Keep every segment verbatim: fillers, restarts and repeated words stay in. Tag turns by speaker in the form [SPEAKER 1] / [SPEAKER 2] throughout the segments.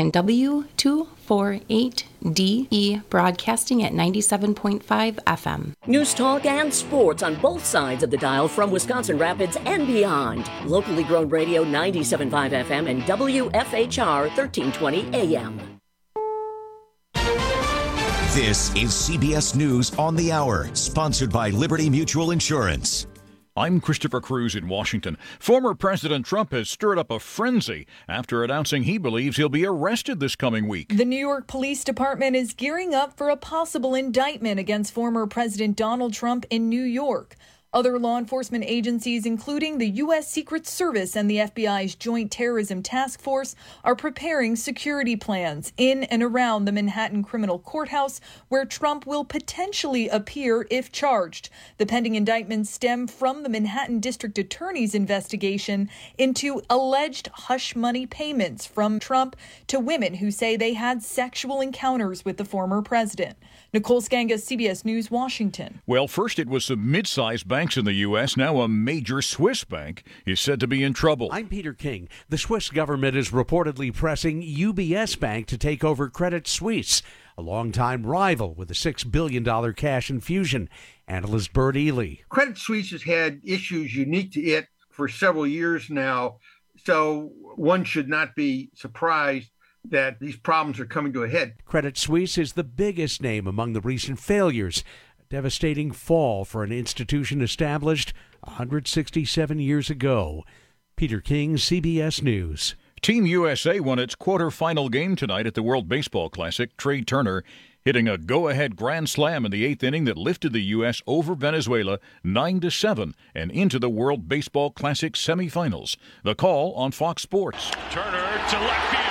[SPEAKER 1] Washington, W two forty-eight D E, broadcasting at ninety-seven point five F M.
[SPEAKER 2] News talk and sports on both sides of the dial from Wisconsin Rapids and beyond. Locally grown radio ninety-seven point five F M and W F H R thirteen twenty A M.
[SPEAKER 3] This is C B S News on the Hour, sponsored by Liberty Mutual Insurance.
[SPEAKER 4] I'm Christopher Cruz in Washington. Former President Trump has stirred up a frenzy after announcing he believes he'll be arrested this coming week.
[SPEAKER 5] The New York Police Department is gearing up for a possible indictment against former President Donald Trump in New York. Other law enforcement agencies, including the U S Secret Service and the F B I's Joint Terrorism Task Force, are preparing security plans in and around the Manhattan Criminal Courthouse, where Trump will potentially appear if charged. The pending indictments stem from the Manhattan District Attorney's investigation into alleged hush money payments from Trump to women who say they had sexual encounters with the former president. Nicole Skanga, C B S News, Washington.
[SPEAKER 4] Well, first it was some mid-sized banks in the U S Now a major Swiss bank is said to be in trouble.
[SPEAKER 6] I'm Peter King. The Swiss government is reportedly pressing U B S Bank to take over Credit Suisse, a longtime rival with a six billion dollars cash infusion. Analyst Bert Ely.
[SPEAKER 7] Credit Suisse has had issues unique to it for several years now, so one should not be surprised that these problems are coming to a head.
[SPEAKER 6] Credit Suisse is the biggest name among the recent failures. A devastating fall for an institution established one hundred sixty-seven years ago. Peter King, C B S News.
[SPEAKER 4] Team U S A won its quarterfinal game tonight at the World Baseball Classic. Trey Turner hitting a go-ahead grand slam in the eighth inning that lifted the U S over Venezuela nine to seven and into the World Baseball Classic semifinals. The call on Fox Sports.
[SPEAKER 8] Turner to left field.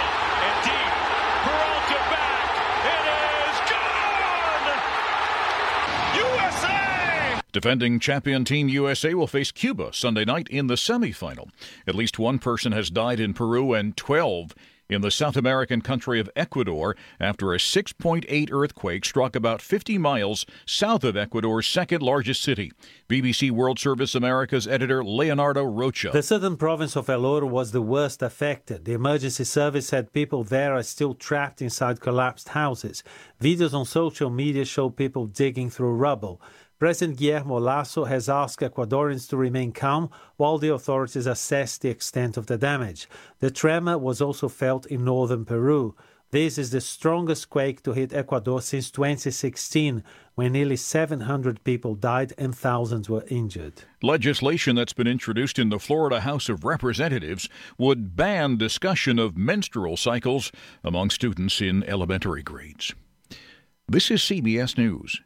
[SPEAKER 4] Defending champion Team U S A will face Cuba Sunday night in the semifinal. At least one person has died in Peru and twelve in the South American country of Ecuador after a six point eight earthquake struck about fifty miles south of Ecuador's second-largest city. B B C World Service America's editor Leonardo Rocha.
[SPEAKER 9] The southern province of El Oro was the worst affected. The emergency service said people there are still trapped inside collapsed houses. Videos on social media show people digging through rubble. President Guillermo Lasso has asked Ecuadorians to remain calm while the authorities assess the extent of the damage. The tremor was also felt in northern Peru. This is the strongest quake to hit Ecuador since twenty sixteen, when nearly seven hundred people died and thousands were injured.
[SPEAKER 4] Legislation that's been introduced in the Florida House of Representatives would ban discussion of menstrual cycles among students in elementary grades. This is C B S News.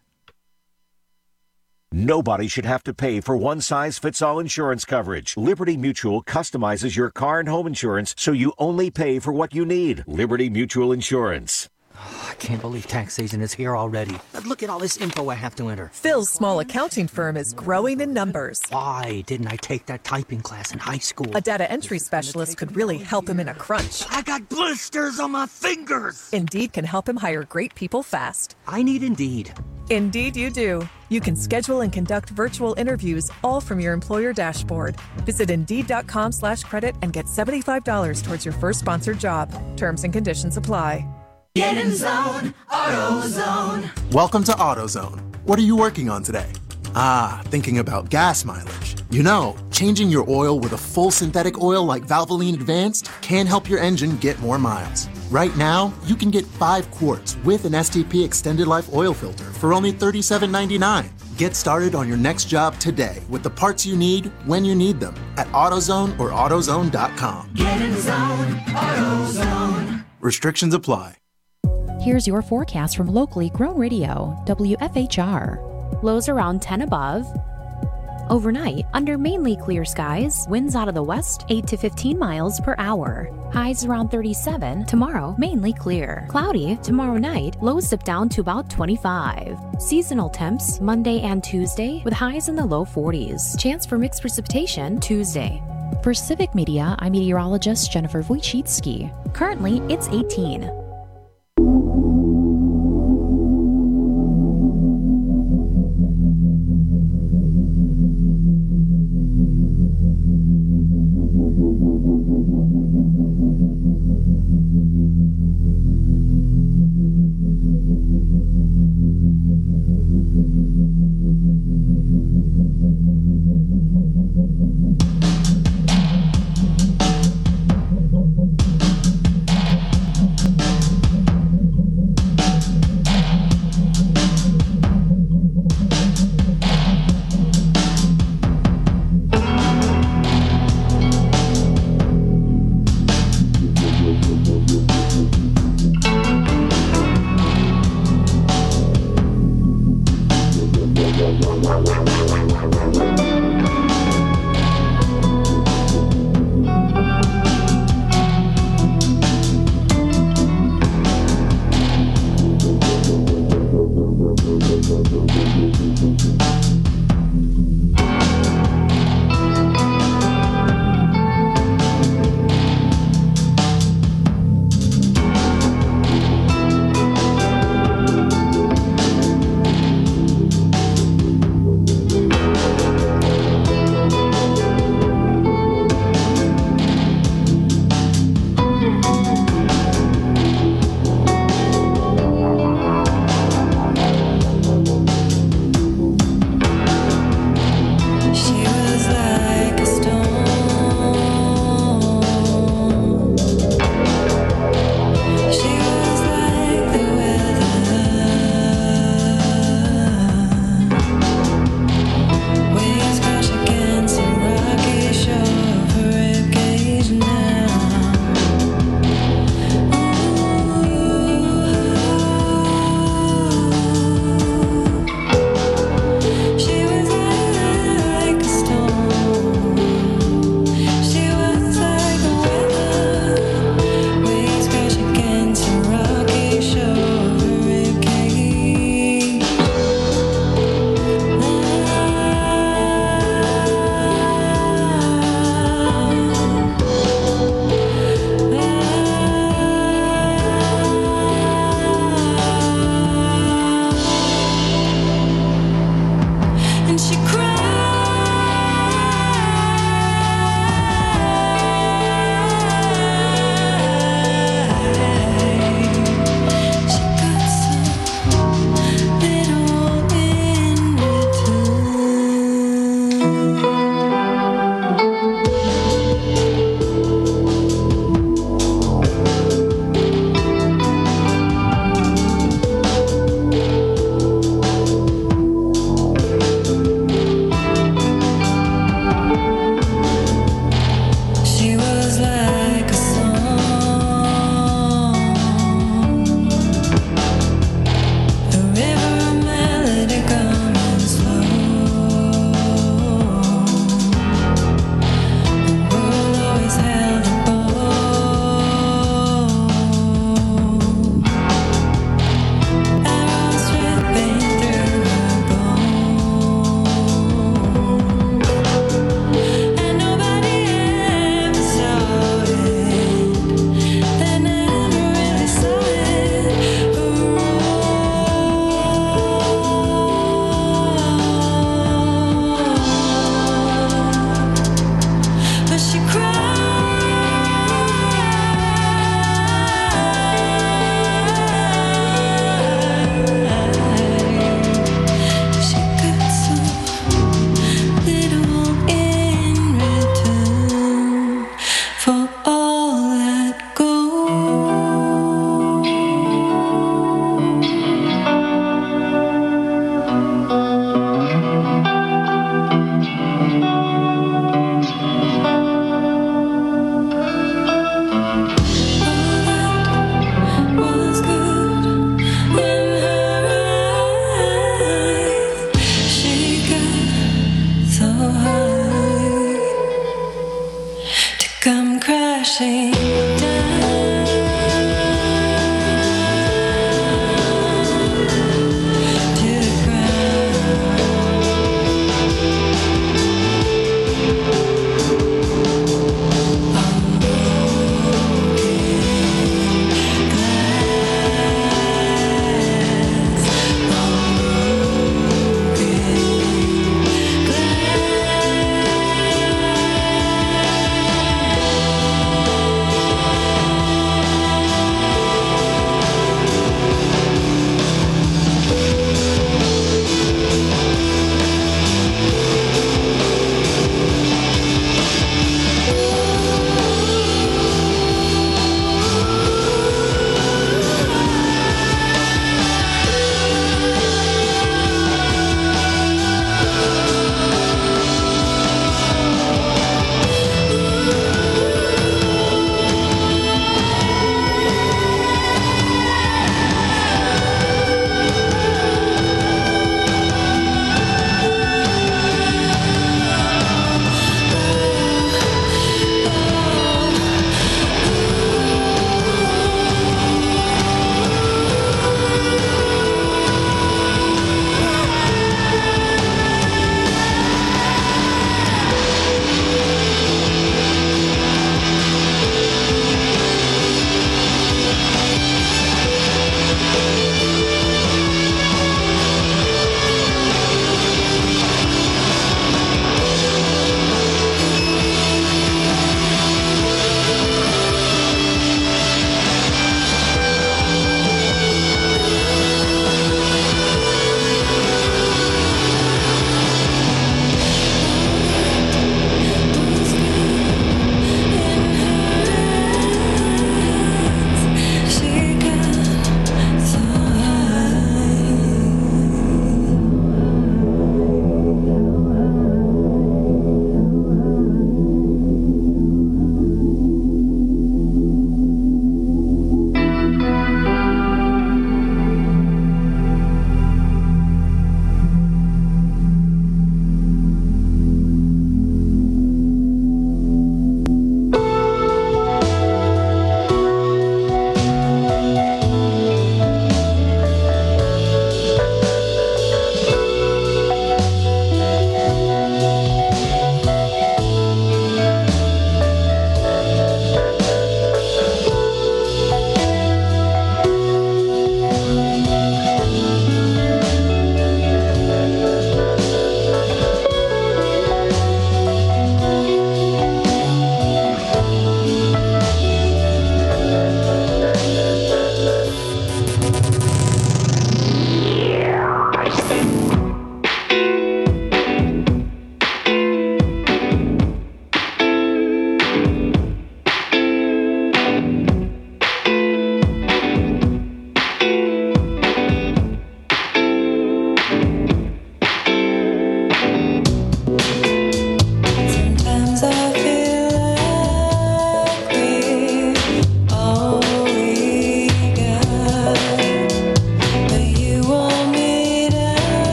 [SPEAKER 3] Nobody should have to pay for one-size-fits-all insurance coverage. Liberty Mutual customizes your car and home insurance so you only pay for what you need. Liberty Mutual Insurance.
[SPEAKER 10] Oh, I can't believe tax season is here already. Look at all this info I have to enter.
[SPEAKER 11] Phil's small accounting firm is growing in numbers.
[SPEAKER 10] Why didn't I take that typing class in high school?
[SPEAKER 11] A data entry specialist could really help him in a crunch.
[SPEAKER 10] I got blisters on my fingers.
[SPEAKER 11] Indeed can help him hire great people fast.
[SPEAKER 10] I need Indeed.
[SPEAKER 11] Indeed you do. You can schedule and conduct virtual interviews all from your employer dashboard. Visit Indeed.com slash credit and get seventy-five dollars towards your first sponsored job. Terms and conditions apply.
[SPEAKER 12] Get in zone, AutoZone.
[SPEAKER 13] Welcome to AutoZone. What are you working on today? Ah, thinking about gas mileage. You know, changing your oil with a full synthetic oil like Valvoline Advanced can help your engine get more miles. Right now, you can get five quarts with an S T P Extended Life Oil Filter for only thirty-seven ninety-nine. Get started on your next job today with the parts you need when you need them at AutoZone or AutoZone dot com.
[SPEAKER 12] Get in zone, AutoZone.
[SPEAKER 13] Restrictions apply.
[SPEAKER 14] Here's your forecast from locally grown radio, W F H R. Lows around ten above. Overnight, under mainly clear skies, winds out of the west eight to fifteen miles per hour. Highs around thirty-seven. Tomorrow, mainly clear. Cloudy. Tomorrow night, lows dip down to about twenty-five. Seasonal temps Monday and Tuesday with highs in the low forties. Chance for mixed precipitation Tuesday. For Civic Media, I'm meteorologist Jennifer Wojcicki. Currently, it's eighteen.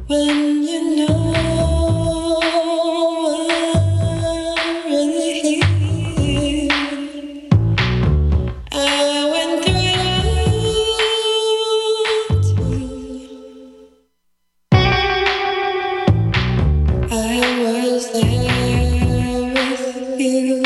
[SPEAKER 12] When you know I'm really here, I went through it all too. I was there with you.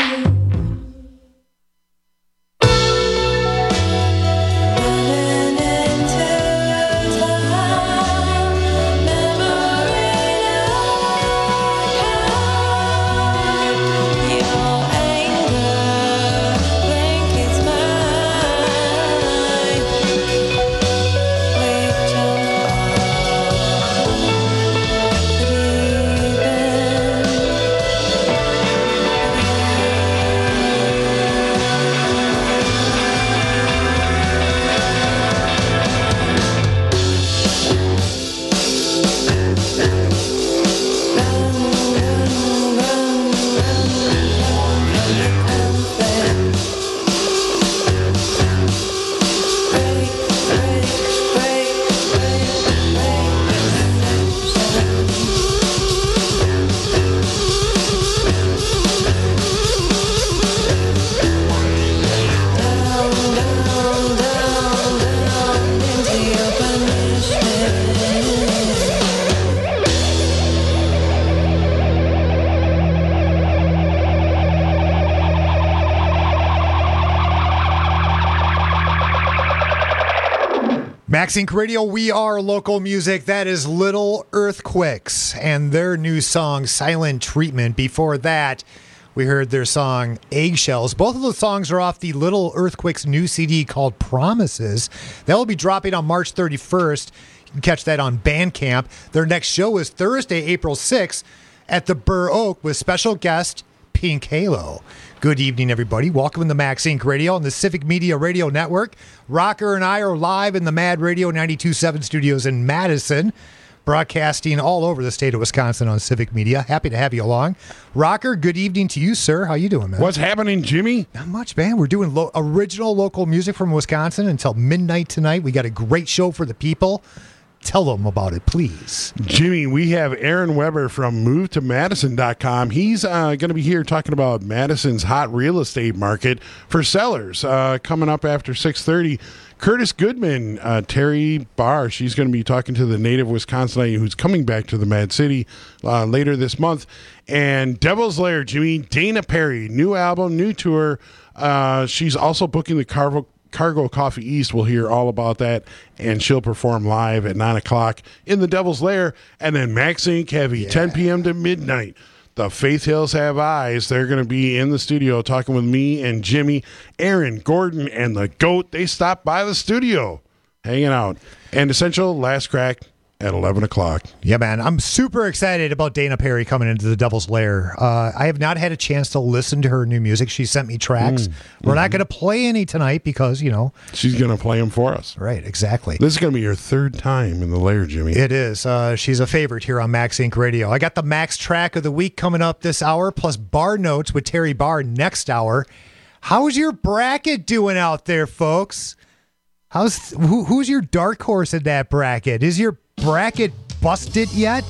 [SPEAKER 8] Max Inc Radio, we are local music. That is Little Earthquakes and their new song, Silent Treatment. Before that, we heard their song, Eggshells. Both of those songs are off the Little Earthquakes new C D called Promises. That will be dropping on March thirty-first. You can catch that on Bandcamp. Their next show is Thursday, April sixth at the Burr Oak with special guest Pink Halo. Good evening, everybody. Welcome to Max Inc Radio on the Civic Media Radio Network. Rocker and I are live in the Mad Radio ninety-two point seven studios in Madison, broadcasting all over the state of Wisconsin on Civic Media. Happy to have you along. Rocker, good evening to you, sir. How you doing, man?
[SPEAKER 15] What's happening, Jimmy?
[SPEAKER 8] Not much, man. We're doing lo- original local music from Wisconsin until midnight tonight. We got a great show for the people. Tell them about it, please.
[SPEAKER 15] Jimmy, we have Aaron Weber from move to madison dot com. He's uh, going to be here talking about Madison's hot real estate market for sellers uh, coming up after six thirty. Curtis Goodman, uh, Terry Barr, she's going to be talking to the native Wisconsinite who's coming back to the Mad City uh, later this month. And Devil's Lair, Jimmy, Dana Perry, new album, new tour. Uh, she's also booking the Carvo. Cargo Coffee East. We'll hear all about that, and she'll perform live at nine o'clock in the Devil's Lair. And then Max Inc Heavy, yeah. ten p.m. to midnight. The Faith Hills Have Eyes. They're going to be in the studio talking with me and Jimmy, Aaron, Gordon, and the GOAT. They stopped by the studio, hanging out. And Essential Last Crack at eleven o'clock.
[SPEAKER 8] Yeah, man. I'm super excited about Dana Perry coming into the Devil's Lair. Uh, I have not had a chance to listen to her new music. She sent me tracks. Mm. We're mm-hmm. not going to play any tonight because, you know.
[SPEAKER 15] She's going to play them for us.
[SPEAKER 8] Right, exactly.
[SPEAKER 15] This is going to be your third time in the Lair, Jimmy.
[SPEAKER 8] It is. Uh, she's a favorite here on Max Inc Radio. I got the Max track of the week coming up this hour, plus Bar Notes with Terry Barr next hour. How's your bracket doing out there, folks? How's who, Who's your dark horse in that bracket? Is your bracket busted yet?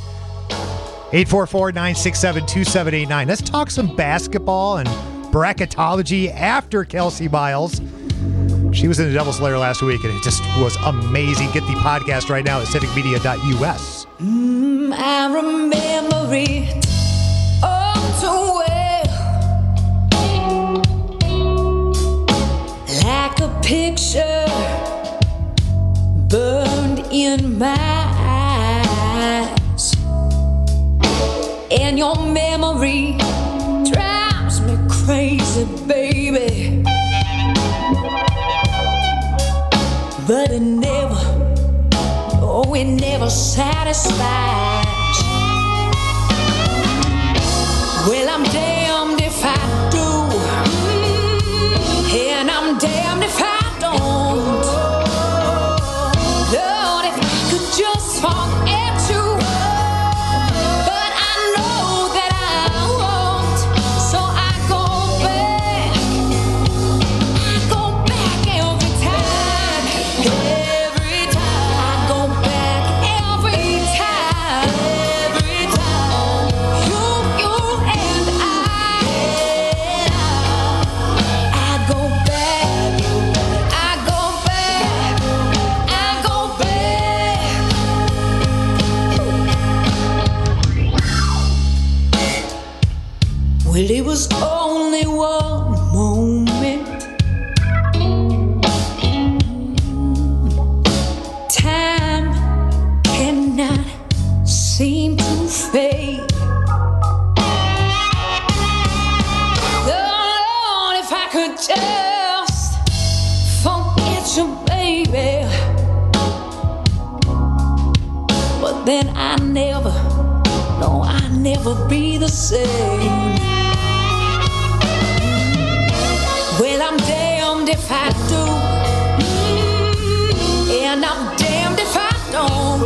[SPEAKER 8] eight four four, nine six seven, two seven eight nine. Let's talk some basketball and bracketology after Kelsey Miles. She was in the Devil's Lair last week, and it just was amazing. Get the podcast right now at civic media dot u s.
[SPEAKER 12] Mm, I remember it all too well, like a picture burned in my eyes, and your memory drives me crazy, baby. But it never, oh, it never satisfies. Well, I'm damned if I do, and I'm damned if I don't. Lord, if I could just forget you, but I know that I won't. So I go back, I go back every time, every time. I go back every time. Well, it was only one moment. Time cannot seem to fade. Lord, if I could just forget you, baby. But then I never, no, I never be the same. Well, I'm damned if I do, and I'm damned if I don't.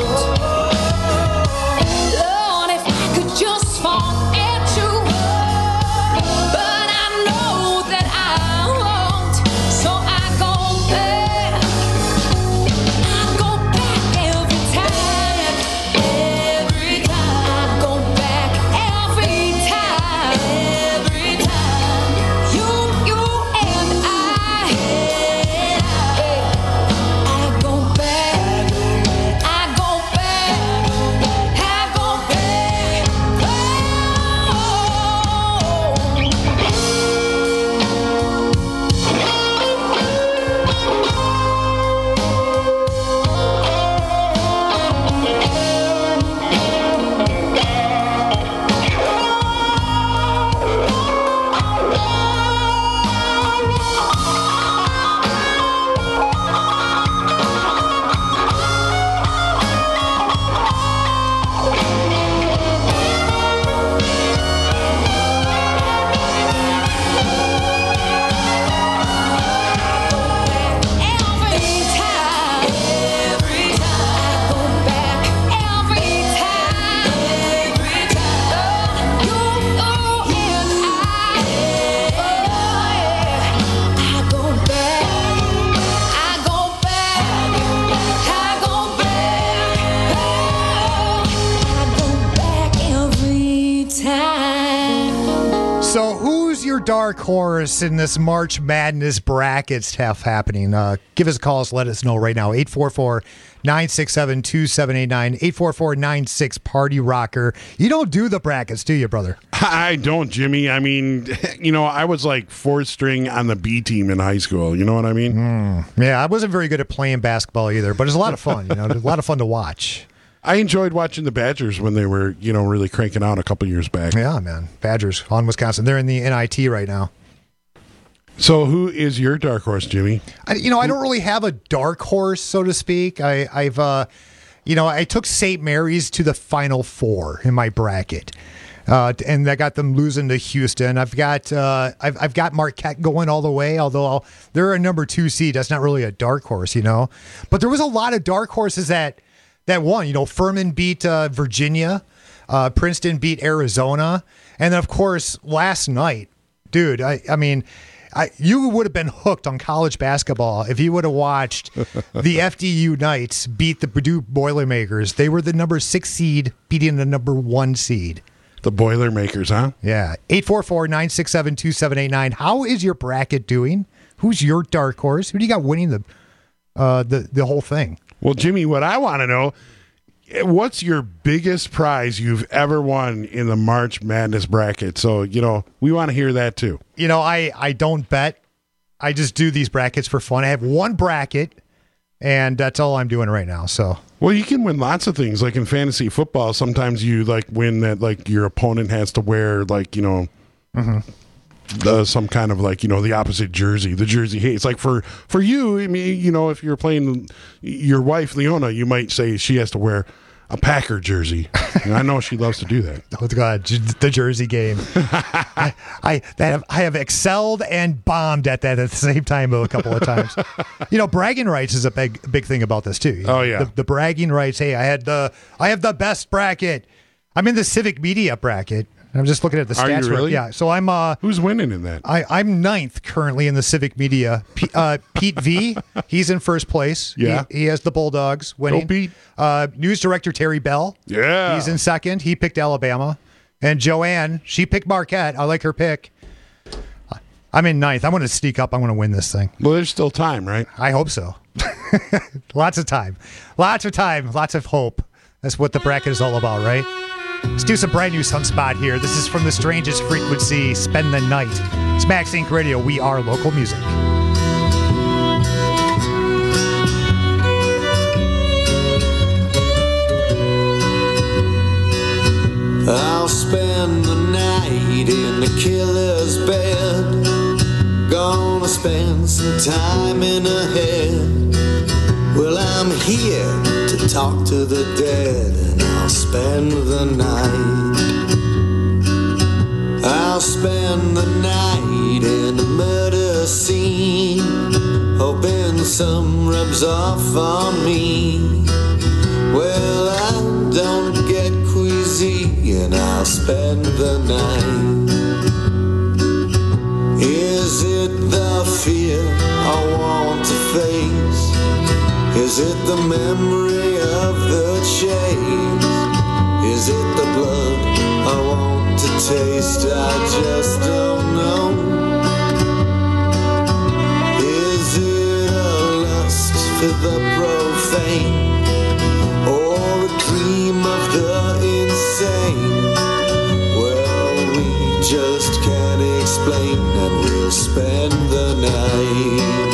[SPEAKER 12] Lord, if I could just forget you, but I know that I won't, so I go back. I go back every time, every time. I go back every time, every time. You, you and I, I go back, I go back, I go back.
[SPEAKER 8] So who's your dark horse in this March Madness bracket stuff happening? Uh, give us a call. Let us know right now. eight four four, nine six seven, two seven eight nine. eight four four, nine six Party Rocker. You don't do the brackets, do you, brother?
[SPEAKER 15] I don't, Jimmy. I mean, you know, I was like fourth string on the B team in high school. You know what I mean?
[SPEAKER 8] Mm, yeah, I wasn't very good at playing basketball either, but it's a lot of fun. You know, a lot of fun to watch.
[SPEAKER 15] I enjoyed watching the Badgers when they were, you know, really cranking out a couple years back.
[SPEAKER 8] Yeah, man. Badgers on Wisconsin. They're in the N I T right now.
[SPEAKER 15] So who is your dark horse, Jimmy?
[SPEAKER 8] I, you know, I don't really have a dark horse, so to speak. I, I've, uh, you know, I took Saint Mary's to the Final Four in my bracket. Uh, and that got them losing to Houston. I've got uh, I've I've got Marquette going all the way, although I'll, they're a number two seed. That's not really a dark horse, you know. But there was a lot of dark horses that that won. You know, Furman beat uh, Virginia, uh, Princeton beat Arizona, and then of course last night, dude. I I mean. I, you would have been hooked on college basketball if you would have watched the F D U Knights beat the Purdue Boilermakers. They were the number six seed beating the number one seed.
[SPEAKER 15] The Boilermakers, huh?
[SPEAKER 8] Yeah. eight four four, nine six seven, two seven eight nine. How is your bracket doing? Who's your dark horse? Who do you got winning the uh, the the whole thing?
[SPEAKER 15] Well, Jimmy, what I want to know, what's your biggest prize you've ever won in the March Madness bracket? So, you know, we want to hear that too.
[SPEAKER 8] You know, I, I don't bet. I just do these brackets for fun. I have one bracket, and that's all I'm doing right now. So,
[SPEAKER 15] well, you can win lots of things. Like in fantasy football, sometimes you like win that like your opponent has to wear like, you know,
[SPEAKER 8] mm-hmm.
[SPEAKER 15] the, some kind of like, you know, the opposite jersey, the jersey hates. Like for, for you, I mean, you know, if you're playing your wife, Leona, you might say she has to wear a Packer jersey. And I know she loves to do that.
[SPEAKER 8] Oh God, the jersey game. I I, that have, I have excelled and bombed at that at the same time a couple of times. You know, bragging rights is a big big thing about this too. You know,
[SPEAKER 15] oh yeah,
[SPEAKER 8] the, the bragging rights. Hey, I had the I have the best bracket. I'm in the civic media bracket. I'm just looking at the stats.
[SPEAKER 15] Are you really?
[SPEAKER 8] Right. Yeah. So I'm. Uh,
[SPEAKER 15] Who's winning in that?
[SPEAKER 8] I, I'm ninth currently in the civic media. P, uh, Pete V. He's in first place.
[SPEAKER 15] Yeah.
[SPEAKER 8] He, he has the Bulldogs winning.
[SPEAKER 15] Go Pete.
[SPEAKER 8] Uh, news director Terry Bell.
[SPEAKER 15] Yeah.
[SPEAKER 8] He's in second. He picked Alabama. And Joanne, she picked Marquette. I like her pick. I'm in ninth. I'm going to sneak up. I'm going to win this thing.
[SPEAKER 15] Well, there's still time, right?
[SPEAKER 8] I hope so. Lots of time. Lots of time. Lots of hope. That's what the bracket is all about, right? Let's do some brand new Sunspot here. This is from the Strangest Frequency, Spend the Night. It's Max Inc Radio. We are local music.
[SPEAKER 16] I'll spend the night in the killer's bed. Gonna spend some time in her head. Well, I'm here to talk to the dead, and I'll spend the night. I'll spend the night in a murder scene, hoping some rubs off on me. Well, I don't get queasy, and I'll spend the night. Is it the fear I want to face? Is it the memory of the chase? Is it the blood I want to taste? I just don't know. Is it a lust for the profane, or a dream of the insane? Well, we just can't explain, and we'll spend the night.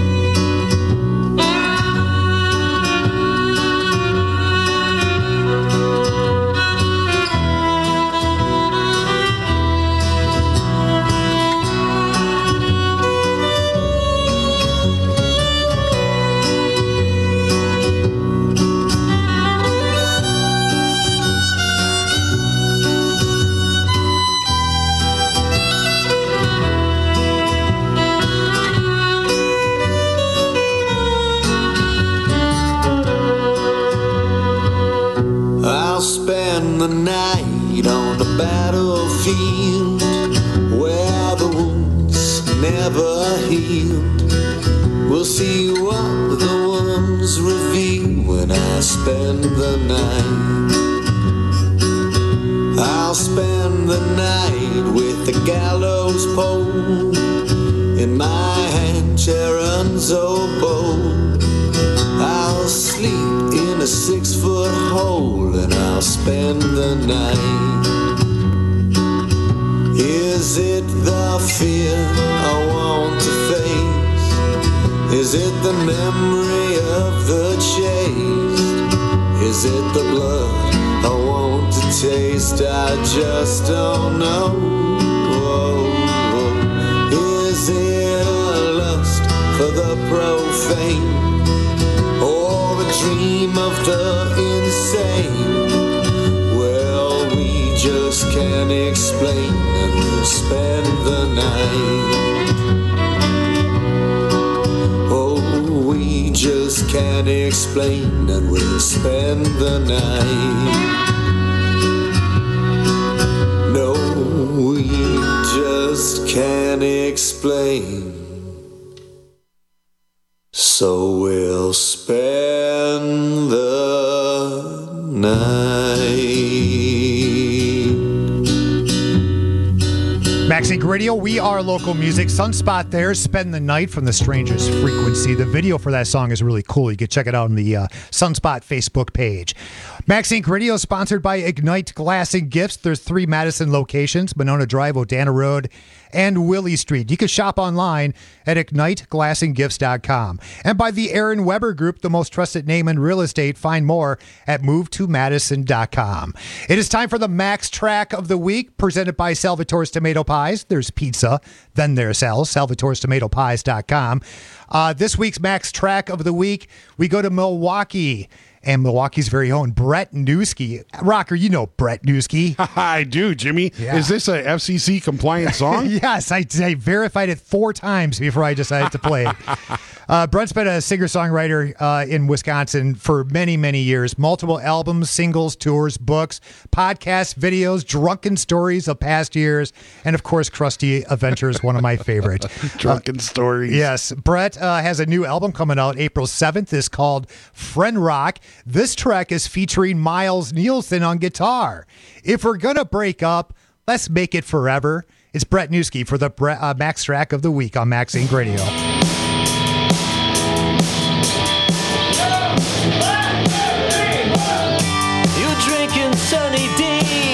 [SPEAKER 16] The night on the battlefield, where the wounds never healed. We'll see what the ones reveal when I spend the night. I'll spend the night with the gallows pole in my hand, Sharon's oboe. I'll sleep in a six-foot hole, and I'll spend the night. Is it the fear I want to face? Is it the memory of the chase? Is it the blood I want to taste? I just don't know. Oh, oh. Is it a lust for the profane, or a dream of the insane? Well, we just can't explain, and we'll spend the night. Oh, we just can't explain, and we'll spend the night. No, we just can't explain, so we'll spend the night.
[SPEAKER 8] Max Inc Radio, we are local music. Sunspot there, Spend the Night from the Strangest Frequency. The video for that song is really cool. You can check it out on the uh, Sunspot Facebook page. Max Inc Radio is sponsored by Ignite Glass and Gifts. There's three Madison locations, Monona Drive, Odana Road, and Willie Street. You can shop online at ignite glass and gifts dot com. And by the Aaron Weber Group, the most trusted name in real estate. Find more at move to madison dot com. It is time for the Max Track of the Week, presented by Salvatore's Tomato Pies. There's pizza, then there's sales, salvatores tomato pies dot com. Uh, this week's Max Track of the Week, we go to Milwaukee. And Milwaukee's very own Brett Newski. Rocker, you know Brett Newski.
[SPEAKER 15] I do, Jimmy. Yeah. Is this a F C C compliant song?
[SPEAKER 8] Yes, I, I verified it four times before I decided to play it. Uh, Brett's been a singer-songwriter uh, in Wisconsin for many, many years. Multiple albums, singles, tours, books, podcasts, videos, drunken stories of past years, and, of course, Krusty Adventures, one of my favorites.
[SPEAKER 15] Drunken uh, stories.
[SPEAKER 8] Yes. Brett uh, has a new album coming out April seventh. It's called Friend Rock. This track is featuring Miles Nielsen on guitar. If we're going to break up, let's make it forever. It's Brett Newski for the Brett, uh, Max Track of the Week on Max Inc Radio.
[SPEAKER 16] You're drinking Sunny D.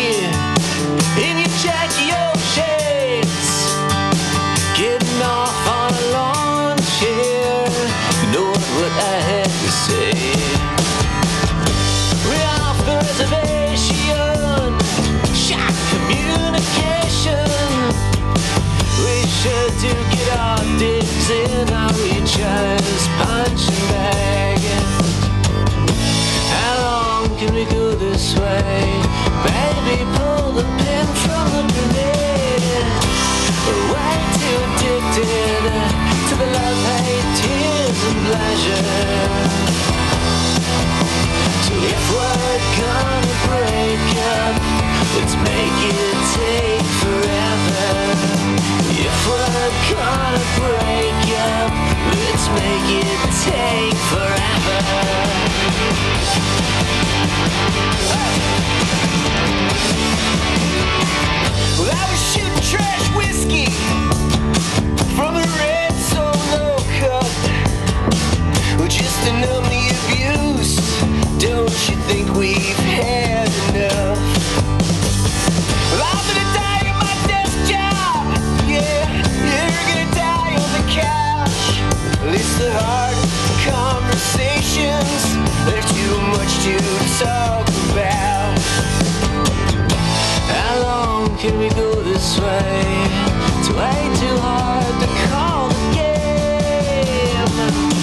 [SPEAKER 12] can we go this way? It's way too hard to call the game.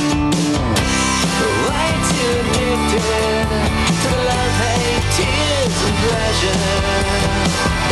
[SPEAKER 12] Way too addicted to the love, hate, tears, and pleasure.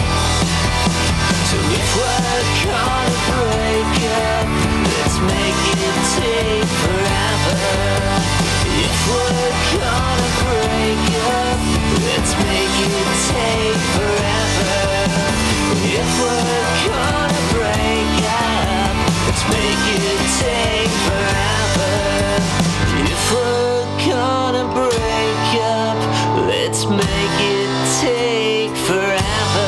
[SPEAKER 12] So if we're gonna break up, let's make it take forever. If we're gonna break up, let's make it take forever. If we're gonna break up, let's make it take forever. If we're gonna break up, let's make it take forever.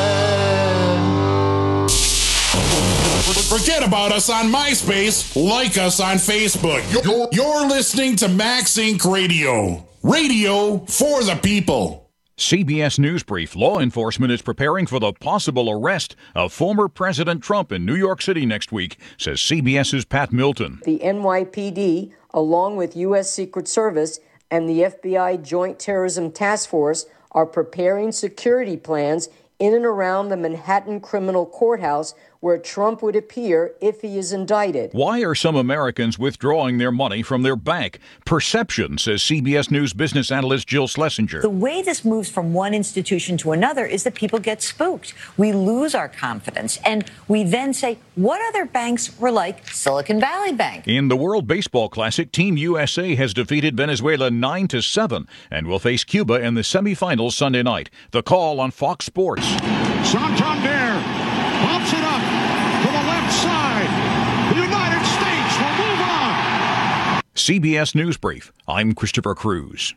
[SPEAKER 15] Forget about us on MySpace. Like us on Facebook. You're, you're listening to Max Inc Radio. Radio for the people.
[SPEAKER 4] C B S News Brief. Law enforcement is preparing for the possible arrest of former President Trump in New York City next week, says CBS's Pat Milton.
[SPEAKER 17] The N Y P D, along with U S Secret Service and the F B I Joint Terrorism Task Force, are preparing security plans in and around the Manhattan Criminal Courthouse where Trump would appear if he is indicted.
[SPEAKER 4] Why are some Americans withdrawing their money from their bank? Perception, says C B S News business analyst Jill Schlesinger.
[SPEAKER 18] The way this moves from one institution to another is that people get spooked. We lose our confidence, and we then say, what other banks were like Silicon Valley Bank?
[SPEAKER 4] In the World Baseball Classic, Team U S A has defeated Venezuela nine to seven and will face Cuba in the semifinals Sunday night. The Call on Fox Sports.
[SPEAKER 19] Santander bumps it up to the left side. The United States will move on.
[SPEAKER 4] C B S News Brief. I'm Christopher Cruz.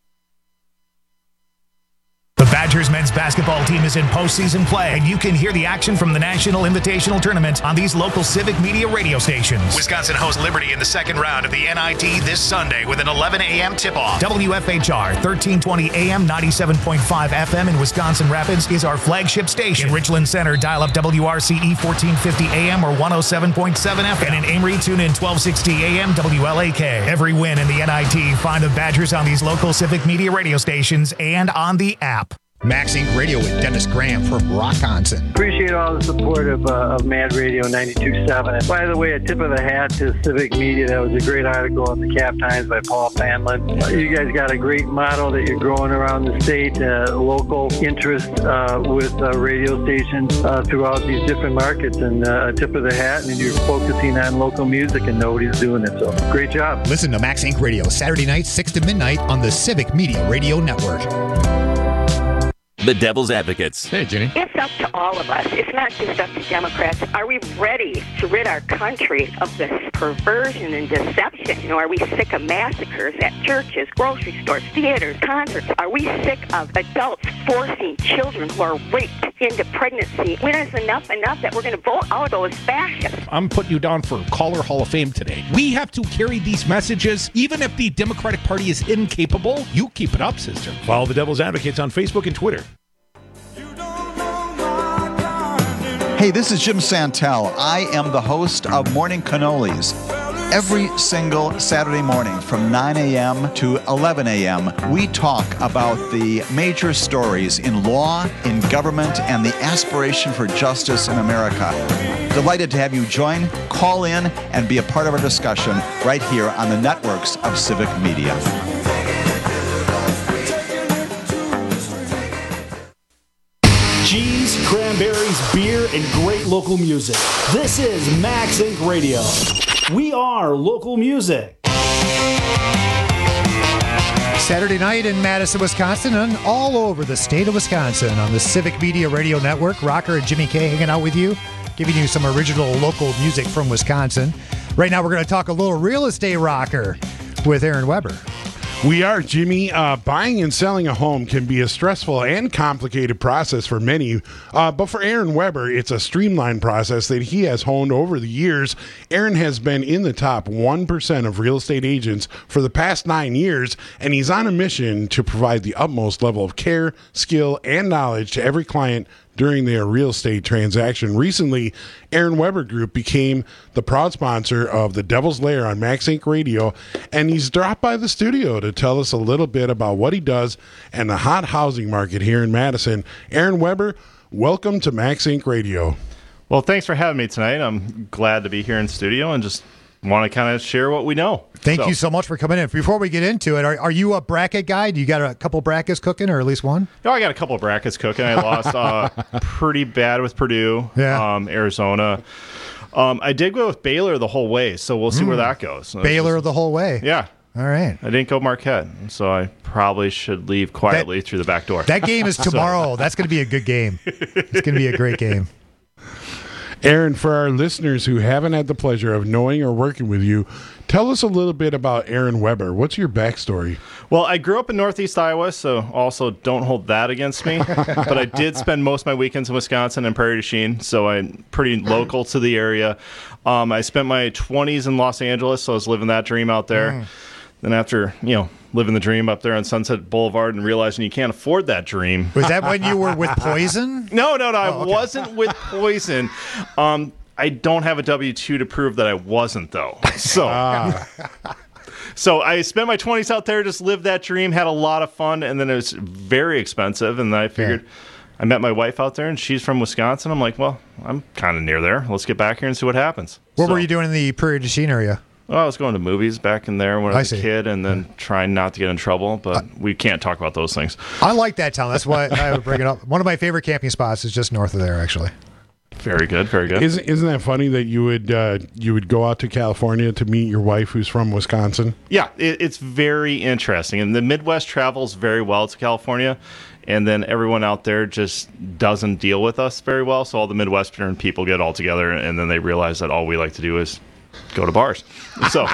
[SPEAKER 20] The Badgers men's basketball team is in postseason play, and you can hear the action from the National Invitational Tournament on these local civic media radio stations. Wisconsin hosts Liberty in the second round of the N I T this Sunday with an eleven a.m. tip-off. W F H R thirteen twenty A M, ninety-seven point five F M in Wisconsin Rapids is our flagship station. In Richland Center, dial up W R C E fourteen fifty A M or one oh seven point seven F M. And in Amory, tune in twelve sixty A M W L A K. Every win in the N I T, find the Badgers on these local civic media radio stations and on the app.
[SPEAKER 21] Max Inc Radio with Dennis Graham from Rockonson.
[SPEAKER 22] Appreciate all the support of, uh, of Mad Radio ninety-two point seven. And by the way, a tip of the hat to Civic Media. That was a great article in the Cap Times by Paul Fanlin. Uh, you guys got a great model that you're growing around the state, uh, local interest uh, with uh, radio stations uh, throughout these different markets. And uh, a tip of the hat, and you're focusing on local music, and nobody's doing it. So great job.
[SPEAKER 21] Listen to Max Inc Radio Saturday nights, six to midnight on the Civic Media Radio Network.
[SPEAKER 23] The Devil's Advocates.
[SPEAKER 24] Hey, Jenny.
[SPEAKER 25] It's up to all of us. It's not just up to Democrats. Are we ready to rid our country of this perversion and deception? You know, are we sick of massacres at churches, grocery stores, theaters, concerts? Are we sick of adults forcing children who are raped into pregnancy? When is enough enough that we're going to vote out those fascists?
[SPEAKER 24] I'm putting you down for Caller Hall of Fame today. We have to carry these messages, even if the Democratic Party is incapable. You keep it up, sister.
[SPEAKER 26] Follow the Devil's Advocates on Facebook and Twitter.
[SPEAKER 27] Hey, this is Jim Santel. I am the host of Morning Cannolis. Every single Saturday morning from nine a.m. to eleven a.m., we talk about the major stories in law, in government, and the aspiration for justice in America. Delighted to have you join, call in, and be a part of our discussion right here on the networks of Civic Media.
[SPEAKER 28] Cheese, cranberries, beer, and great local music. This is Max Inc Radio. We are local music.
[SPEAKER 8] Saturday night in Madison, Wisconsin, and all over the state of Wisconsin on the Civic Media Radio Network. Rocker and Jimmy K hanging out with you, giving you some original local music from Wisconsin. Right now, we're going to talk a little real estate rocker with Aaron Weber.
[SPEAKER 15] We are, Jimmy. Uh, buying and selling a home can be a stressful and complicated process for many, uh, but for Aaron Weber, it's a streamlined process that he has honed over the years. Aaron has been in the top one percent of real estate agents for the past nine years, and he's on a mission to provide the utmost level of care, skill, and knowledge to every client during their real estate transaction. Recently, Aaron Weber Group became the proud sponsor of The Devil's Lair on Max Inc Radio, and he's dropped by the studio to tell us a little bit about what he does and the hot housing market here in Madison. Aaron Weber, welcome to Max Inc Radio.
[SPEAKER 1] Well, thanks for having me tonight. I'm glad to be here in studio and just want to kind of share what we know.
[SPEAKER 8] Thank
[SPEAKER 1] So-
[SPEAKER 8] you so much for coming in. Before we get into it, are, are you a bracket guy? Do you got a couple brackets cooking, or at least one?
[SPEAKER 1] No, I got a couple of brackets cooking. I lost uh, pretty bad with Purdue,
[SPEAKER 8] Yeah.
[SPEAKER 1] um, Arizona. Um, I did go with Baylor the whole way, so we'll see
[SPEAKER 8] Mm.
[SPEAKER 1] where that goes.
[SPEAKER 8] Baylor the whole way.
[SPEAKER 1] Yeah.
[SPEAKER 8] All right.
[SPEAKER 1] I didn't go Marquette, so I probably should leave quietly through the back door.
[SPEAKER 8] That game is
[SPEAKER 1] So-
[SPEAKER 8] tomorrow. That's going to be a good game. It's going to be a great game.
[SPEAKER 15] Aaron, for our listeners who haven't had the pleasure of knowing or working with you, tell us a little bit about Aaron Weber. What's your backstory?
[SPEAKER 1] Well, I grew up in Northeast Iowa, so also don't hold that against me. But I did spend most of my weekends in Wisconsin and Prairie du Chien, so I'm pretty local to the area. Um, I spent my twenties in Los Angeles, so I was living that dream out there.
[SPEAKER 8] Mm.
[SPEAKER 1] Then after, you know, living the dream up there on Sunset Boulevard and realizing you can't afford that dream.
[SPEAKER 8] Was that when you were with Poison?
[SPEAKER 1] No, no, no. I
[SPEAKER 8] Oh, okay.
[SPEAKER 1] wasn't with Poison. Um, I don't have a W two to prove that I wasn't, though. So, so I spent my twenties out there, just lived that dream, had a lot of fun, and then it was very expensive. And then I figured, I met my wife out there, and she's from Wisconsin. I'm like, well, I'm kind of near there. Let's get back here and see what happens.
[SPEAKER 8] What
[SPEAKER 1] So-
[SPEAKER 8] were you doing in the Prairie du Chien area?
[SPEAKER 1] Well, I was going to movies back in there when I
[SPEAKER 8] I
[SPEAKER 1] was a
[SPEAKER 8] see.
[SPEAKER 1] kid, and then trying not to get in trouble. But we can't talk about those things.
[SPEAKER 8] I like that town. That's why I would bring it up. One of my favorite camping spots is just north of there, actually.
[SPEAKER 1] Very good, very good.
[SPEAKER 15] Isn't isn't that funny that you would uh, you would go out to California to meet your wife who's from Wisconsin?
[SPEAKER 1] Yeah, it, it's very interesting. And the Midwest travels very well to California, and then everyone out there just doesn't deal with us very well. So all the Midwestern people get all together, and then they realize that all we like to do is go to bars. So,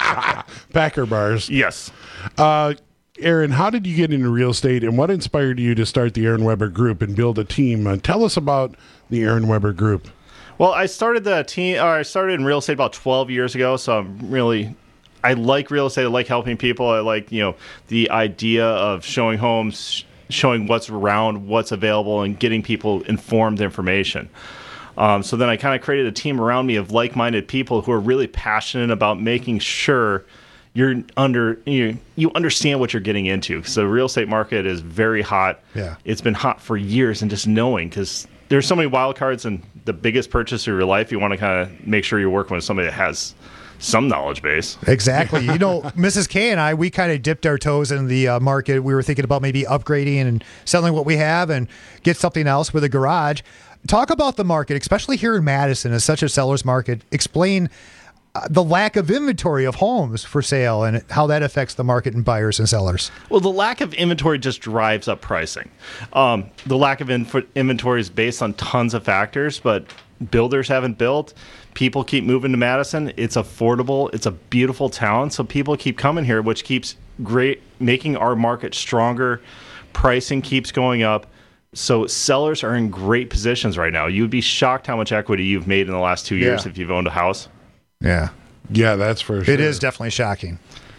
[SPEAKER 15] Packer bars.
[SPEAKER 1] Yes.
[SPEAKER 15] Uh, Aaron, how did you get into real estate, and what inspired you to start the Aaron Weber Group and build a team? Uh, tell us about the Aaron Weber Group.
[SPEAKER 1] Well, I started the team. Or I started in real estate about twelve years ago. So I'm really, I like real estate. I like helping people. I like you know the idea of showing homes, showing what's around, what's available, and getting people informed information. Um, so then I kind of created a team around me of like-minded people who are really passionate about making sure you're under you you understand what you're getting into. So the real estate market is very hot.
[SPEAKER 8] Yeah.
[SPEAKER 1] It's been hot for years, and just knowing because there's so many wild cards, and the biggest purchase of your life, you want to kind of make sure you're working with somebody that has some knowledge base.
[SPEAKER 8] Exactly. You know, Missus K and I, we kind of dipped our toes in the uh, market. We were thinking about maybe upgrading and selling what we have and get something else with a garage. Talk about the market, especially here in Madison, as such a seller's market. Explain uh, the lack of inventory of homes for sale and how that affects the market and buyers and sellers.
[SPEAKER 1] Well, the lack of inventory just drives up pricing. Um, the lack of inf- inventory is based on tons of factors, but builders haven't built. People keep moving to Madison. It's affordable. It's a beautiful town, so people keep coming here, which keeps great, making our market stronger. Pricing keeps going up. So sellers are in great positions right now. You'd be shocked how much equity you've made in the last two years
[SPEAKER 8] Yeah.
[SPEAKER 1] if you've owned a house.
[SPEAKER 8] Yeah.
[SPEAKER 15] Yeah, that's for sure.
[SPEAKER 8] It is definitely shocking.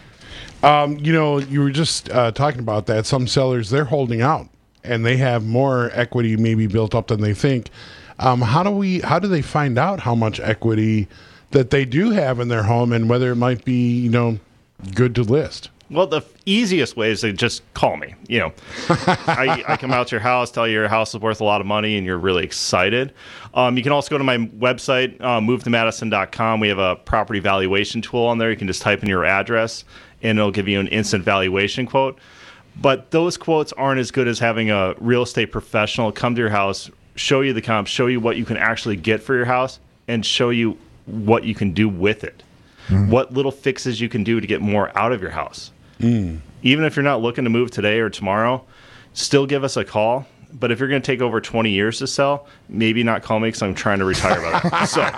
[SPEAKER 15] Um, you know, you were just uh, talking about that. Some sellers, they're holding out, and they have more equity maybe built up than they think. Um, how do we? How do they find out how much equity that they do have in their home, and whether it might be, you know, good to list?
[SPEAKER 1] Well, the easiest way is to just call me. You know, I, I come out to your house, tell you your house is worth a lot of money, and you're really excited. Um, you can also go to my website, uh, move to madison dot com. We have a property valuation tool on there. You can just type in your address, and it'll give you an instant valuation quote. But those quotes aren't as good as having a real estate professional come to your house, show you the comps, show you what you can actually get for your house, and show you what you can do with it. Mm. What little fixes you can do to get more out of your house.
[SPEAKER 15] Mm.
[SPEAKER 1] Even if you're not looking to move today or tomorrow, still give us a call. But if you're going to take over twenty years to sell, maybe not call me because I'm trying to retire by then. So,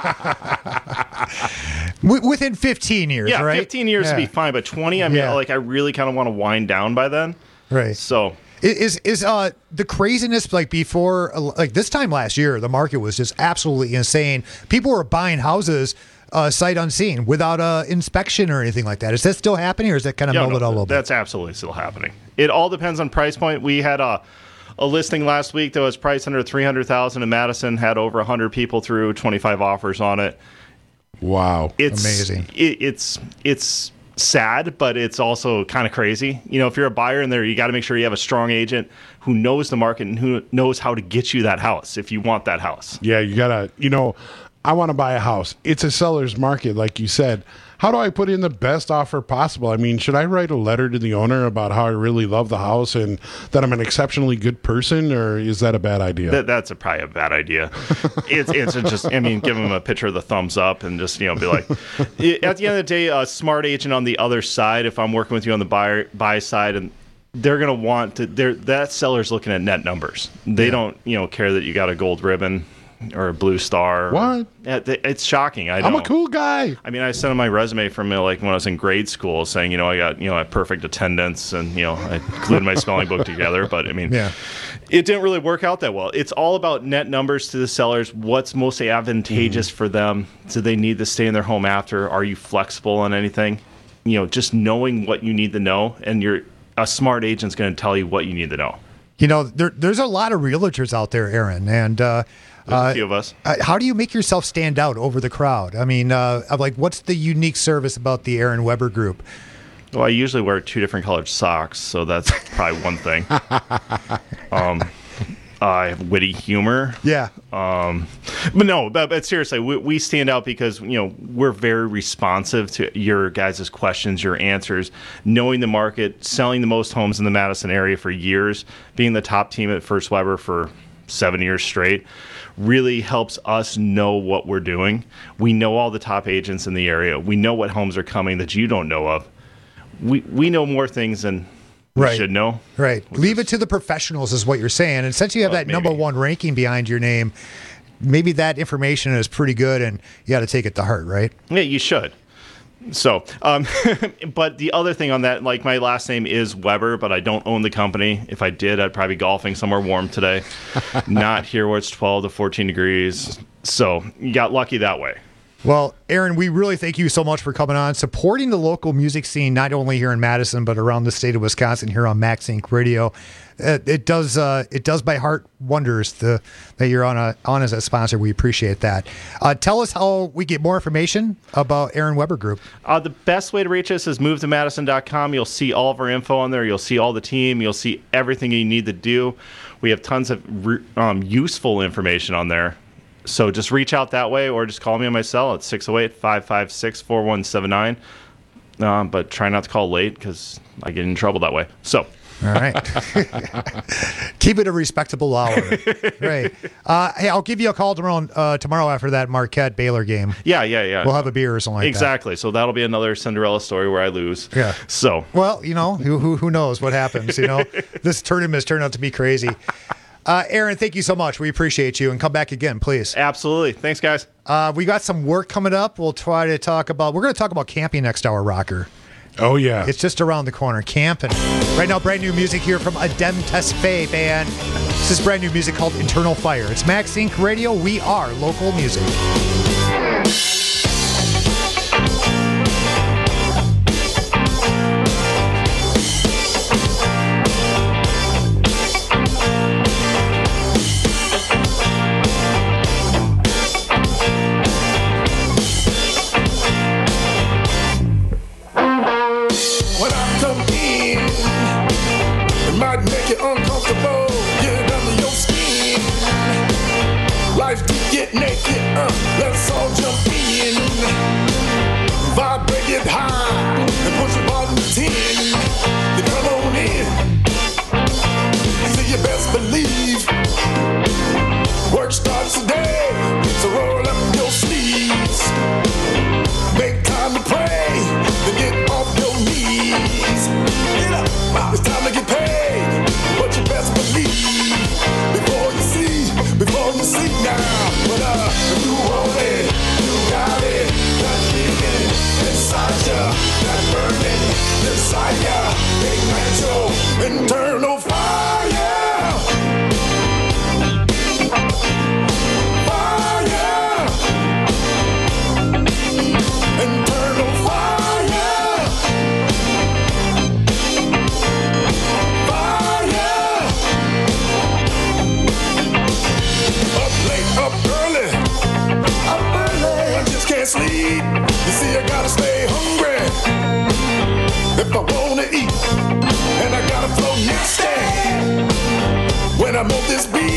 [SPEAKER 8] W- within fifteen years,
[SPEAKER 1] yeah,
[SPEAKER 8] right?
[SPEAKER 1] fifteen years
[SPEAKER 8] yeah.
[SPEAKER 1] would be fine. But twenty, I mean,
[SPEAKER 8] Yeah.
[SPEAKER 1] like I really kind of want to wind down by then.
[SPEAKER 8] Right.
[SPEAKER 1] So,
[SPEAKER 8] Is is uh the craziness like before uh, like this time last year the market was just absolutely insane. People were buying houses uh, sight unseen without a inspection or anything like that. Is that still happening, or is that kind of
[SPEAKER 1] yeah,
[SPEAKER 8] melded
[SPEAKER 1] no,
[SPEAKER 8] all over?
[SPEAKER 1] that's absolutely still happening. It all depends on price point. We had a a listing last week that was priced under three hundred thousand in Madison, had over one hundred people through, twenty-five offers on it.
[SPEAKER 15] Wow,
[SPEAKER 1] It's
[SPEAKER 8] amazing.
[SPEAKER 1] It, it's it's sad, but it's also kind of crazy. You know, if you're a buyer in there, you got to make sure you have a strong agent who knows the market and who knows how to get you that house if you want that house.
[SPEAKER 15] Yeah, you gotta, you know, I want to buy a house. It's a seller's market, like you said. How do I put in the best offer possible? I mean, should I write a letter to the owner about how I really love the house and that I'm an exceptionally good person, or is that a bad idea?
[SPEAKER 1] That, that's a, probably a bad idea. it's it's just, I mean, give them a picture of the thumbs up and just, you know, be like, at the end of the day, a smart agent on the other side, if I'm working with you on the buyer buy side, and they're going to want to, they're, that seller's looking at net numbers. They yeah. don't, you know, care that you got a gold ribbon or a blue star.
[SPEAKER 15] What?
[SPEAKER 1] Yeah, it's shocking. I know.
[SPEAKER 15] I'm a cool guy.
[SPEAKER 1] I mean, I sent them my resume from uh, like when I was in grade school, saying, you know, I got, you know, a perfect attendance, and you know, I glued my spelling book together. But I mean,
[SPEAKER 8] yeah.
[SPEAKER 1] it didn't really work out that well. It's all about net numbers to the sellers. What's most advantageous mm. for them? Do they need to stay in their home after? Are you flexible on anything? You know, just knowing what you need to know, and you're a smart agent's going to tell you what you need to know.
[SPEAKER 8] You know, there, there's a lot of realtors out there, Aaron, and. Uh,
[SPEAKER 1] There's a few of us.
[SPEAKER 8] Uh, how do you make yourself stand out over the crowd? I mean, uh, like, what's the unique service about the Aaron Weber Group?
[SPEAKER 1] Well, I usually wear two different colored socks, so that's probably one thing. um, I have witty humor.
[SPEAKER 8] Yeah.
[SPEAKER 1] Um, but no, but, but seriously, we, we stand out because, you know, we're very responsive to your guys' questions, your answers, knowing the market, selling the most homes in the Madison area for years, being the top team at First Weber for seven years straight. Really helps us know what we're doing. We know all the top agents in the area. We know what homes are coming that you don't know of. We we know more things than we
[SPEAKER 8] right.
[SPEAKER 1] should know.
[SPEAKER 8] Right. Leave is, it to the professionals is what you're saying. And since you have well, that maybe. number one ranking behind your name, maybe that information is pretty good and you got to take it to heart, right?
[SPEAKER 1] Yeah, you should. So, um, but the other thing on that, like my last name is Weber, but I don't own the company. If I did, I'd probably be golfing somewhere warm today. Not here where it's twelve to fourteen degrees. So you got lucky that way.
[SPEAKER 8] Well, Aaron, we really thank you so much for coming on, supporting the local music scene, not only here in Madison, but around the state of Wisconsin here on Max Inc Radio. It, it does uh, it does my heart wonders the, that you're on a on as a sponsor. We appreciate that. Uh, tell us how we get more information about Aaron Weber Group.
[SPEAKER 1] Uh, the best way to reach us is move to madison dot com. You'll see all of our info on there. You'll see all the team. You'll see everything you need to do. We have tons of re- um, useful information on there. So just reach out that way or just call me on my cell at six oh eight, five five six, four one seven nine. Um, but try not to call late because I get in trouble that way. So.
[SPEAKER 8] All right. Keep it a respectable hour. Right. Uh, hey, I'll give you a call tomorrow, uh, tomorrow after that Marquette Baylor game.
[SPEAKER 1] Yeah, yeah, yeah.
[SPEAKER 8] We'll have a beer or something like
[SPEAKER 1] exactly.
[SPEAKER 8] that.
[SPEAKER 1] Exactly. So that'll be another Cinderella story where I lose.
[SPEAKER 8] Yeah.
[SPEAKER 1] So.
[SPEAKER 8] Well, you know, who who, who knows what happens, you know? This tournament has turned out to be crazy. Uh, Aaron, thank you so much. We appreciate you. And come back again, please.
[SPEAKER 1] Absolutely. Thanks, guys.
[SPEAKER 8] Uh, we got some work coming up. We'll try to talk about, we're going to talk about camping next hour, Rocker.
[SPEAKER 15] Oh, yeah.
[SPEAKER 8] It's just around the corner. Camping. Right now, brand new music here from Adem Tesfaye Band. This is brand new music called Internal Fire. It's Max Inc Radio. We are local music.
[SPEAKER 2] Life to get naked, uh, let's all jump in.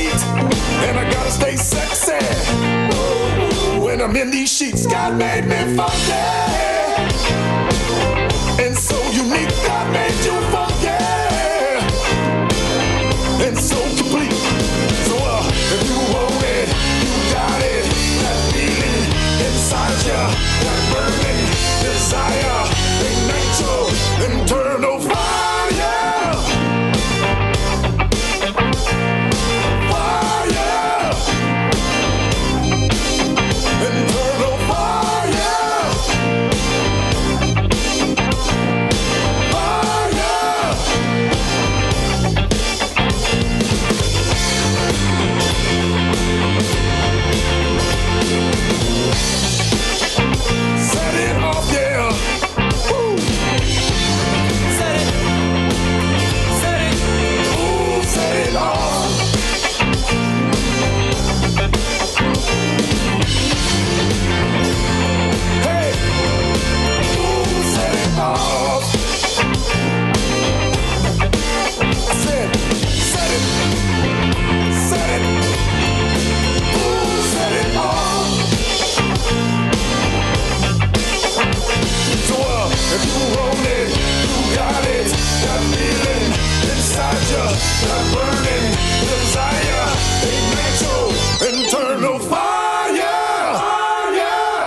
[SPEAKER 2] beat, and I gotta stay sexy. Ooh, when I'm in these sheets, God made me funky, and so unique. God made you funky, and so complete. So uh, if you want it, you got it. That feeling inside you, that burning desire, ignite your internal fire. Fire. Internal fire. Set it off, yeah. Woo. Set it. Set it. Ooh, set it off. Hey. Ooh, set it off. Set it. Set it. Set it. Ooh, set it off. So uh, if you want it, you got it. That feeling inside you, that burning desire, ignite your internal fire. Fire,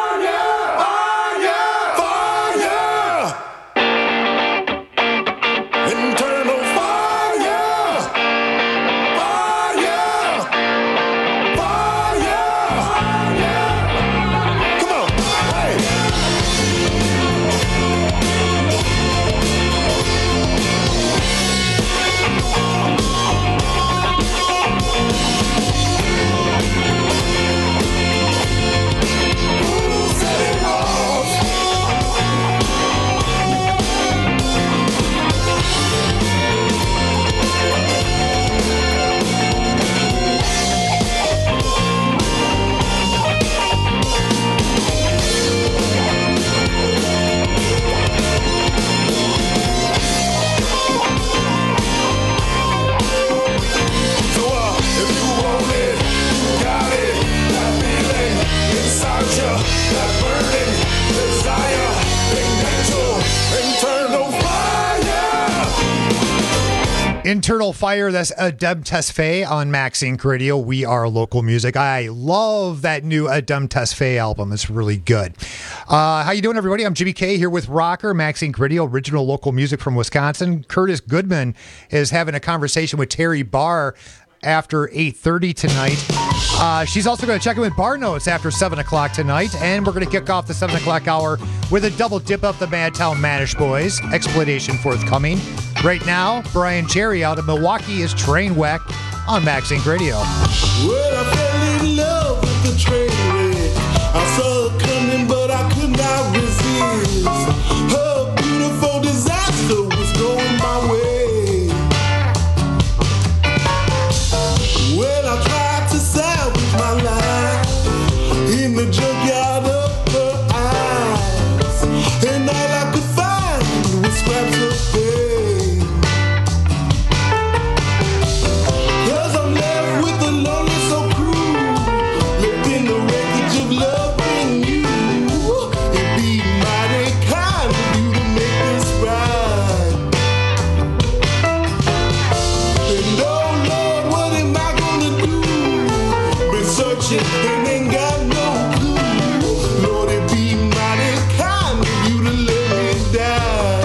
[SPEAKER 2] fire, fire, fire. Internal fire, fire, fire. Come on, hey. Set it off. So uh, if you want it, you got it. That feeling inside you, that burning desire, ignite your internal fire.
[SPEAKER 8] Internal Fire, that's Adem Tesfaye on Max Inc Radio. We are local music. I love that new Adem Tesfaye album. It's really good. Uh, how you doing, everybody? I'm Jimmy K here with Rocker, Max Inc Radio, original local music from Wisconsin. Curtis Goodman is having a conversation with Terry Barr after eight thirty tonight. Uh, she's also going to check in with Bar Notes after seven o'clock tonight, and we're going to kick off the seven o'clock hour with a double dip of the Madtown Manish Boys. Exploitation forthcoming. Right now, Brian Cherry out of Milwaukee is Trainwreck on Max Inc Radio.
[SPEAKER 2] Well, I fell in love with the train wreck. I saw her coming, but I could not resist. Her beautiful disaster was going my way. Well, I tried to salvage my life in the junkyard of her eyes, and all I could find was scraps of pain. 'Cause I'm left with a lonely so cruel, left in the wreckage of loving you. It'd be mighty kind of you to make this right. And oh Lord, what am I gonna do? Been searching and ain't got no clue. Lord, it'd be mighty kind of you to let me die.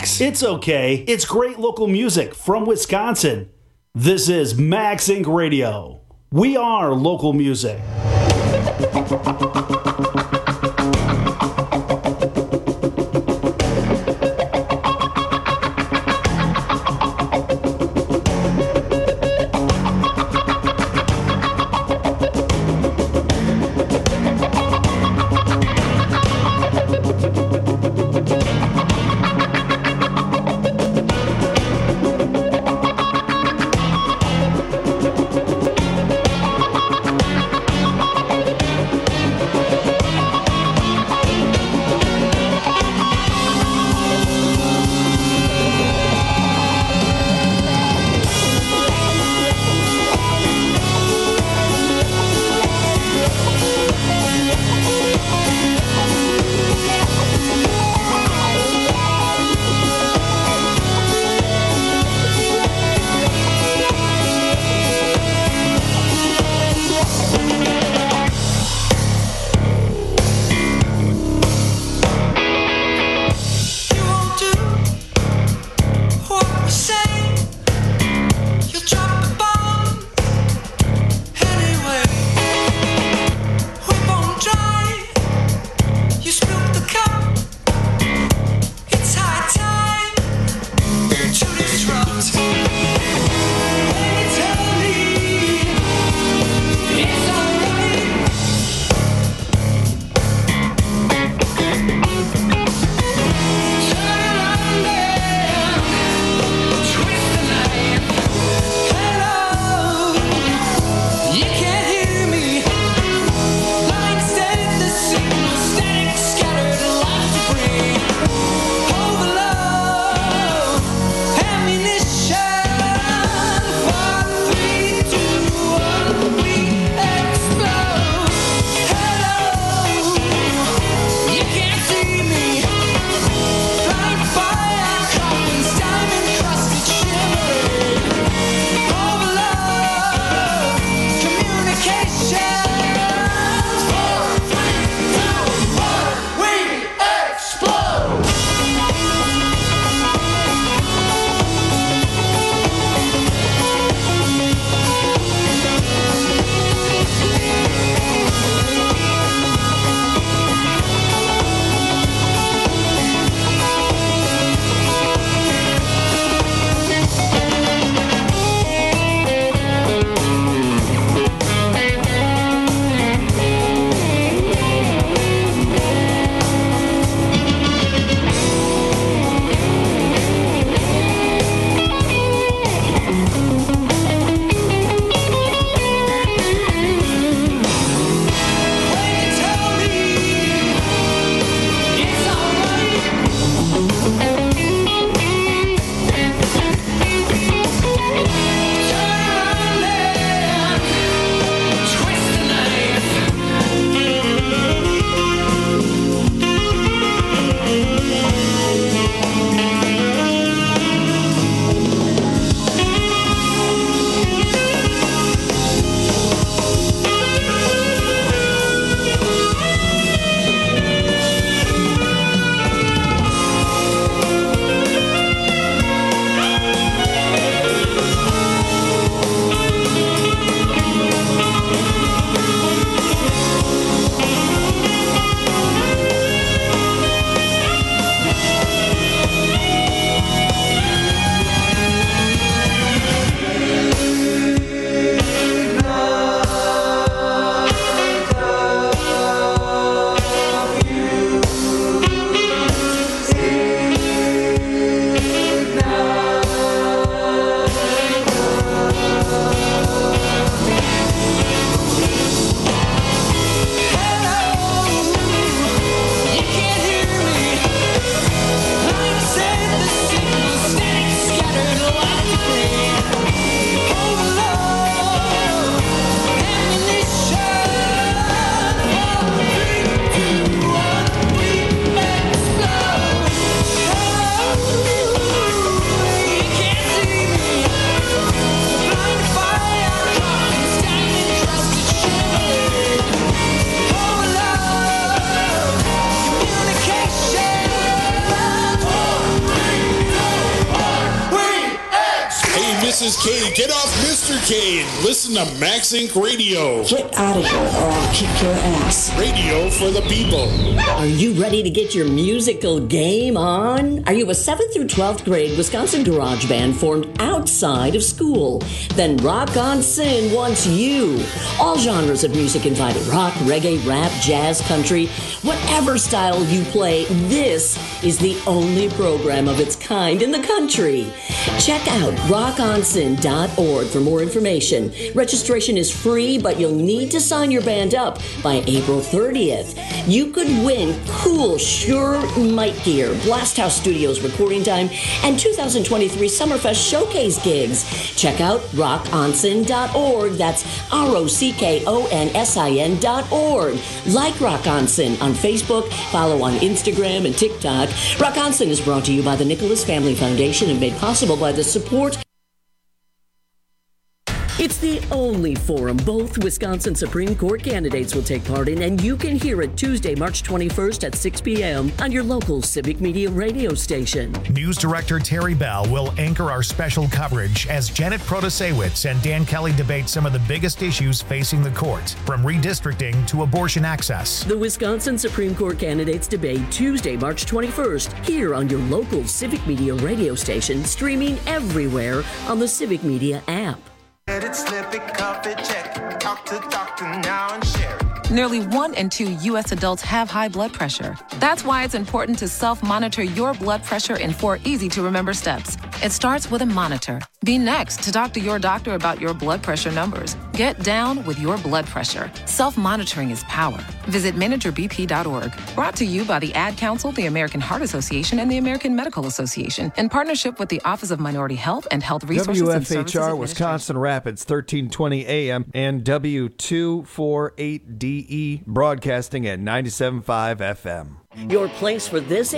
[SPEAKER 28] Relax. It's okay. It's great local music from Wisconsin. This is Max Incorporated. Radio. We are local music.
[SPEAKER 3] K, get off Mister K and listen to Max Incorporated Radio.
[SPEAKER 5] Get out of here or I'll kick your ass.
[SPEAKER 3] Radio for the people.
[SPEAKER 6] Are you ready to get your musical game on? Are you a seventh through twelfth grade Wisconsin garage band formed outside of school? Then Rock On Sin wants you. All genres of music invited. Rock, reggae, rap, jazz, country. Whatever style you play, this is the only program of its kind in the country. Check out rock on sin dot org for more information. Registration is free, but you'll need to sign your band up by April thirtieth. You could win cool Shure mic gear, Blast House Studios recording time, and two thousand twenty-three Summerfest showcase gigs. Check out rock on sin dot org. That's R O C K O N S I N dot org. Like Rock On Sin on Facebook, follow on Instagram and TikTok. Rock On Sin is brought to you by the Nicholas Family Foundation and made possible by the support. It's the only forum both Wisconsin Supreme Court candidates will take part in, and you can hear it Tuesday, March twenty-first at six p.m. on your local Civic Media radio station.
[SPEAKER 20] News Director Terry Bell will anchor our special coverage as Janet Protasewicz and Dan Kelly debate some of the biggest issues facing the court, from redistricting to abortion access.
[SPEAKER 6] The Wisconsin Supreme Court candidates debate Tuesday, March twenty-first, here on your local Civic Media radio station, streaming everywhere on the Civic Media app.
[SPEAKER 7] Let it slip, it, cuff it, check it. Talk to doctor now and share it.
[SPEAKER 9] Nearly one in two U S adults have high blood pressure. That's why it's important to self-monitor your blood pressure in four easy-to-remember steps. It starts with a monitor. Be next to talk to your doctor about your blood pressure numbers. Get down with your blood pressure. Self-monitoring is power. Visit manager b p dot org. Brought to you by the Ad Council, the American Heart Association, and the American Medical Association, in partnership with the Office of Minority Health and Health Resources
[SPEAKER 10] W
[SPEAKER 9] and
[SPEAKER 10] F
[SPEAKER 9] Services
[SPEAKER 10] H R
[SPEAKER 9] Administration.
[SPEAKER 10] Wisconsin Rapids, thirteen twenty A M, and W two forty-eight D E, broadcasting at ninety-seven point five F M.
[SPEAKER 6] Your place for this